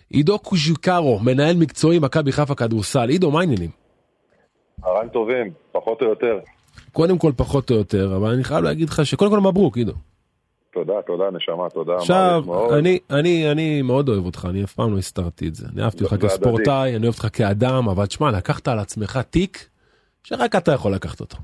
עידו קוז'יקרו, מנהל מקצועי מכבי חיפה כדורסל. עידו, מה העניינים? הרעים טובים, פחות או יותר. קודם כל פחות או יותר, אבל אני חייב להגיד לך שקודם כל מברוק, עידו. תודה, נשמה, תודה. עכשיו, אני מאוד אוהב אותך, אני אף פעם לא הסתרתי את זה. אני אהבתי אותך כספורטאי, אני אוהב אותך כאדם, אבל תשמע, לקחת על עצמך תיק, שרק אתה יכול לקחת אותו.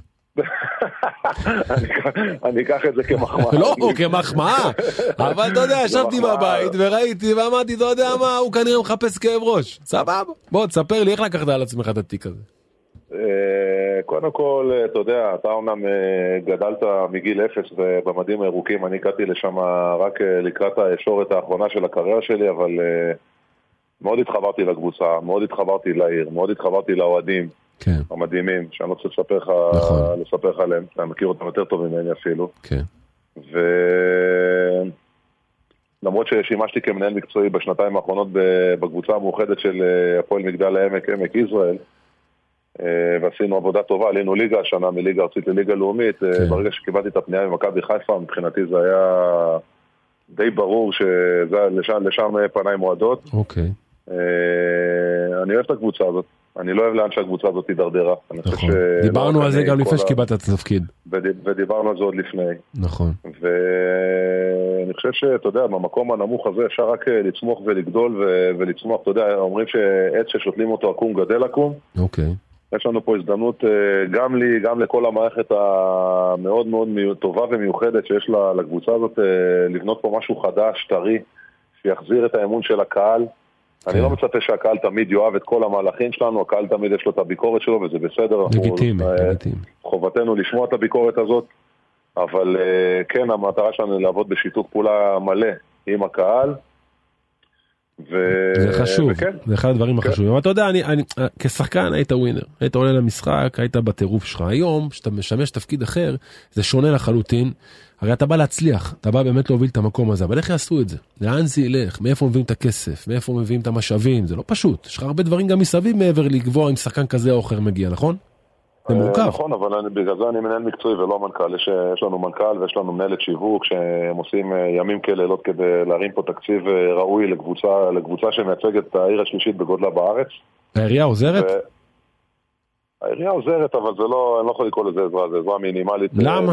אני אקח את זה כמחמאה. לא, כמחמאה, אבל אתה יודע, ישבתי בבית וראיתי ואמרתי, אתה יודע מה, הוא כנראה מחפש כאב ראש. סבבה, בוא תספר לי איך לקחת על עצמך את התיק הזה. קודם כל, אתה יודע, אתה אומנם גדלת מגיל 0 במדים הירוקים, אני הגעתי לשם רק לקראת הישורת האחרונה של הקריירה שלי, אבל מאוד התחברתי לקבוצה, מאוד התחברתי לעיר, מאוד התחברתי לאוהדים המדהימים, שאני לא רוצה לספר לך עליהם, אתה מכיר אותם יותר טוב ממני אפילו. ולמרות ששימשתי כמנהל מקצועי בשנתיים האחרונות בקבוצה המאוחדת של הפועל מגדל העמק, עמק יזרעאל, ועשינו עבודה טובה, עלינו ליגה השנה מליגה ארצית לליגה לאומית. ברגע שקיבלתי את הפנייה ממכבי חיפה, מבחינתי זה היה די ברור שלשם פניי מועדות. אני אוהב את הקבוצה הזאת, אני לא אוהב לאן שהקבוצה הזאת תידרדרה. דיברנו על זה גם לפני שקיבלת את התפקיד. ודיברנו על זה עוד לפני. נכון. ואני חושב שאתה יודע, במקום הנמוך הזה אפשר רק לצמוח ולגדול ולצמוח. אתה יודע, אומרים שעץ ששותלים אותו עקום גדל עקום. אוקיי. יש לנו פה הזדמנות גם לי, גם לכל המערכת המאוד מאוד טובה ומיוחדת שיש לקבוצה הזאת, לבנות פה משהו חדש, טרי, שיחזיר את האמון של הקהל. אני לא מצפה שהקהל תמיד יאהב את כל המהלכים שלנו, הקהל תמיד יש לו את הביקורת שלו וזה בסדר. לגיטימי. חובתנו לשמוע את הביקורת הזאת, אבל כן, המטרה שלנו היא לעבוד בשיתוף פעולה מלא עם הקהל. זה חשוב, זה אחד הדברים החשובים. אבל אתה יודע, כשחקן היית ווינר, היית עולה למשחק, היית בטירוף שלך. היום, כשאתה משמש תפקיד אחר, זה שונה לחלוטין. הרי אתה בא להצליח, אתה בא באמת להוביל את המקום הזה, אבל איך יעשו את זה? לאן זה ילך? מאיפה מביאים את הכסף? מאיפה מביאים את המשאבים? זה לא פשוט. יש לך הרבה דברים גם מסביב מעבר לגבוה אם שחקן כזה או אחר מגיע, נכון? זה מורכב. נכון, אבל בגלל זה אני מנהל מקצועי ולא מנכ"ל. יש לנו מנכ"ל ויש לנו מנהלת שיווק שהם עושים ימים כלילות כדי להרים פה תקציב ראוי לקבוצה שמייצגת את העיר השלישית בגודלה בארץ. העירייה עוזרת? העירייה עוזרת, אבל זה לא, אני לא יכול לקרוא לזה עזרה, זה עזרה מינימלית.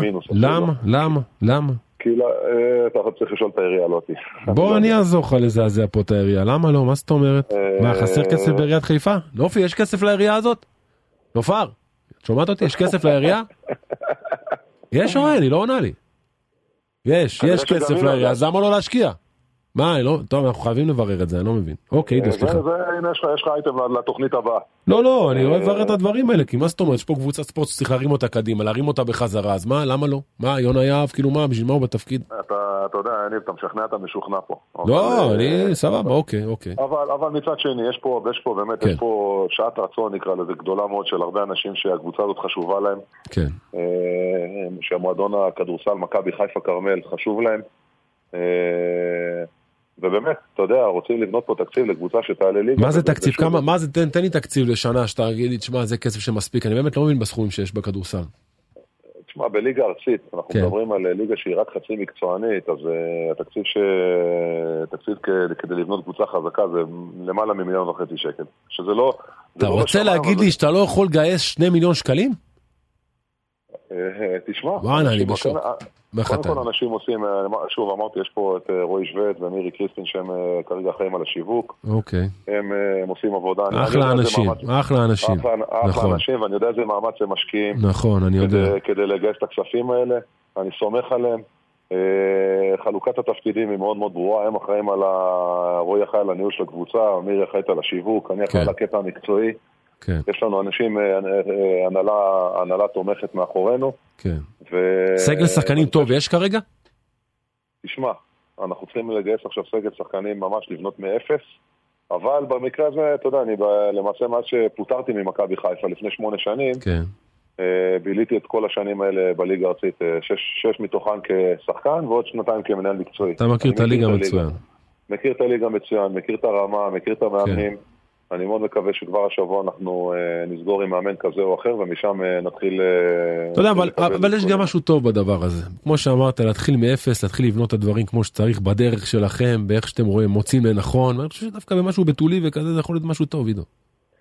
למה? כי אתה צריך לשאול את העירייה, לא אותי. בוא אני אעזור לך לזעזע פה את העירייה, למה לא? מה זאת אומרת? מה, חסר כסף בעיריית חיפה? נופי, יש כסף לעירייה הזאת? נופר, שומעת אותי? יש כסף לעירייה? יש או אין? היא לא עונה לי. יש כסף לעירייה, אז למה לא להשקיע? מה, טוב, אנחנו חייבים לברר את זה, אני לא מבין. אוקיי, סליחה. הנה, יש לך אייטם לתוכנית הבאה. לא, אני לא אברר את הדברים האלה, כי מה זאת אומרת? יש פה קבוצת ספורט שצריך להרים אותה קדימה, להרים אותה בחזרה, אז מה, למה לא? מה, יונה יהב, כאילו מה, בשביל מה הוא בתפקיד? אתה יודע, אתה משכנע, אתה משוכנע פה. לא, אני סבבה, אוקיי. אבל מצד שני, יש פה באמת, יש פה שעת רצון, נקרא לזה, גדולה מאוד של הרבה אנשים שהקבוצה הזאת חשובה להם. כן. שהמועדון הכדורסל מכבי חיפה כרמל חשוב להם. ובאמת, אתה יודע, רוצים לבנות פה תקציב לקבוצה שתעלה ליגה. מה זה תקציב? כמה? מה זה? תן לי תקציב לשנה שאתה תגיד לי, תשמע, זה כסף שמספיק. אני באמת לא מבין בסכומים שיש בכדורסל. תשמע, בליגה ארצית, אנחנו מדברים על ליגה שהיא רק חצי מקצוענית, אז התקציב כדי לבנות קבוצה חזקה זה למעלה מ1.5 מיליון שקל. שזה לא... אתה רוצה להגיד לי שאתה לא יכול לגייס 2 מיליון שקלים? תשמע, אני בשוק. קודם כל אנשים עושים, שוב אמרתי, יש פה את רועי שבט ומירי קריסטין שהם כרגע חיים על השיווק. אוקיי. הם עושים עבודה. אחלה אנשים. אחלה אנשים, ואני יודע איזה מאמץ הם משקיעים. נכון, אני יודע. כדי לגייס את הכספים האלה, אני סומך עליהם. חלוקת התפקידים היא מאוד מאוד ברורה, הם אחראים על רועי אחראי על הניהול של הקבוצה, מירי אחראית על השיווק, אני אחראי על הקטע המקצועי. יש לנו אנשים, הנהלה תומכת מאחורינו. סגל שחקנים טוב יש כרגע? תשמע, אנחנו צריכים לגייס עכשיו סגל שחקנים ממש לבנות מאפס, אבל במקרה הזה, אתה יודע, אני למעשה מאז שפוטרתי ממכבי חיפה לפני 8 שנים, ביליתי את כל השנים האלה בליגה הארצית, 6 מתוכן כשחקן ועוד 2 כמנהל מקצועי. אתה מכיר את הליגה מצוין. מכיר את הליגה מצוין, מכיר את הרמה, מכיר את המאמנים. אני מאוד מקווה שכבר השבוע אנחנו נסגור עם מאמן כזה או אחר, ומשם נתחיל... אתה יודע, אבל יש גם משהו טוב בדבר הזה. כמו שאמרת, להתחיל מאפס, להתחיל לבנות את הדברים כמו שצריך, בדרך שלכם, באיך שאתם רואים, מוצאים לנכון. אני חושב שדווקא במשהו בתולי וכזה, זה יכול להיות משהו טוב, עידו.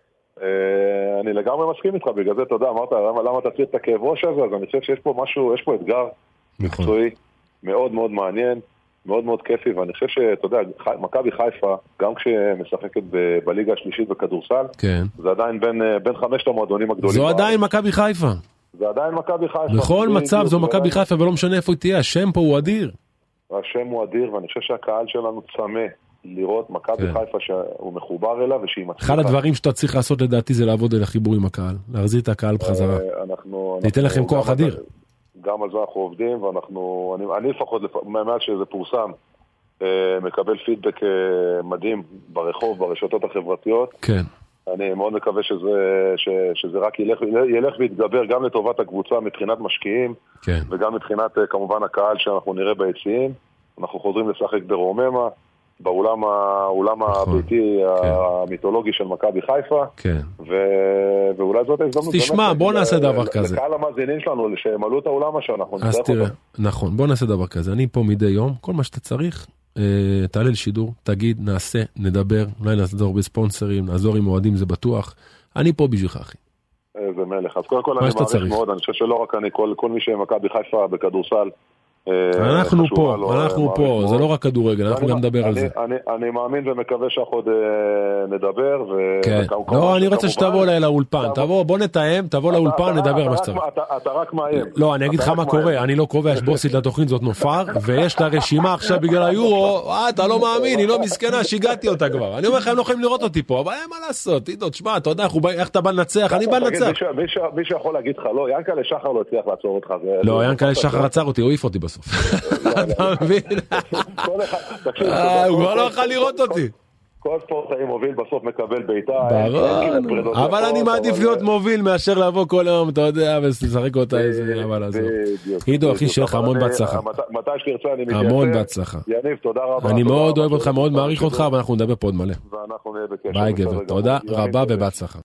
אני לגמרי מסכים איתך, בגלל זה, אתה יודע, אמרת, למה אתה צריך את הכאב ראש הזה? אז אני חושב שיש פה משהו, יש פה אתגר מקצועי, מאוד מאוד מעניין, מאוד מאוד כיפי, ואני חושב שאתה יודע, מכבי חיפה, גם כשמשחקת בליגה השלישית בכדורסל, כן. זה עדיין בין 5 המועדונים הגדולים. זו עדיין מכבי חיפה. זה עדיין מכבי חיפה. בכל מצב זו מכבי חיפה, ולא משנה איפה היא תהיה, השם פה הוא אדיר. השם הוא אדיר, ואני חושב שהקהל שלנו צמא לראות מכבי חיפה שהוא מחובר אליו, ושהיא מצליחה. אחד הדברים שאתה צריך לעשות לדעתי זה לעבוד על החיבור עם הקהל, להחזיר את הקהל בחזרה. ניתן לכם כוח אדיר. גם על זה אנחנו עובדים, אני לפחות, מאז שזה פורסם, מקבל פידבק מדהים ברחוב, ברשתות החברתיות. כן. אני מאוד מקווה שזה רק ילך ויתגבר גם לטובת הקבוצה מבחינת משקיעים, כן. וגם מבחינת כמובן הקהל שאנחנו נראה ביציעים. אנחנו חוזרים לשחק ברוממה, באולם הביתי המיתולוגי של מכבי חיפה, ואולי זאת ההזדמנות. תשמע, בוא נעשה דבר כזה. לקהל המאזינים שלנו, שהם עלו את האולם שאנחנו נצטרך אותו. אז תראה, נכון, בוא נעשה דבר כזה. אני פה מדי יום, כל מה שאתה צריך, תעלה לשידור, תגיד, נעשה, נדבר, אולי נעזור בספונסרים, נעזור עם מועדים, זה בטוח. אני פה בשבילך, אחי. איזה מלך. אז קודם כל אני מעריך מאוד, אני חושב שלא רק אני, כל מי שמכבי חיפה בכדורסל, אנחנו פה, זה לא רק כדורגל, אנחנו גם נדבר על זה. אני מאמין ומקווה שאנחנו עוד נדבר. לא, אני רוצה שתבוא אליי לאולפן, בוא נתאם, תבוא לאולפן, נדבר מה שצריך. אתה רק מאיים. לא, אני אגיד לך מה קורה, אני לא קובע שבוסית לתוכנית זאת נופר, ויש לה רשימה עכשיו בגלל היורו, אתה לא מאמין, היא לא מסכנה, שיגעתי אותה כבר. אני אומר לך, הם לא יכולים לראות אותי פה, אבל אין מה לעשות, עידו, תשמע, אתה יודע איך אתה בא לנצח, אני בא לנצח. מי שיכול להגיד לך, לא, ינקלה שחר לא הצליח לעצור אותך. לא, ינקלה שחר עצר אותי, הוא העיף אותי בסוף. אתה מבין? הוא כבר לא יכול לראות אותי. כל ספורטאי מוביל בסוף מקבל בעיטה. אבל אני מעדיף להיות מוביל מאשר לבוא כל היום, אתה יודע, ולשחק אותה איזה אבל לעזור. עידו, אחי, שיהיה לך המון בהצלחה. מתי שתרצה אני מתייצב. המון בהצלחה. יניב, תודה רבה. אני מאוד אוהב אותך, מאוד מעריך אותך, ואנחנו נדבר פה עוד מלא. ואנחנו נהיה בקשר. ביי גבר, תודה רבה ובהצלחה.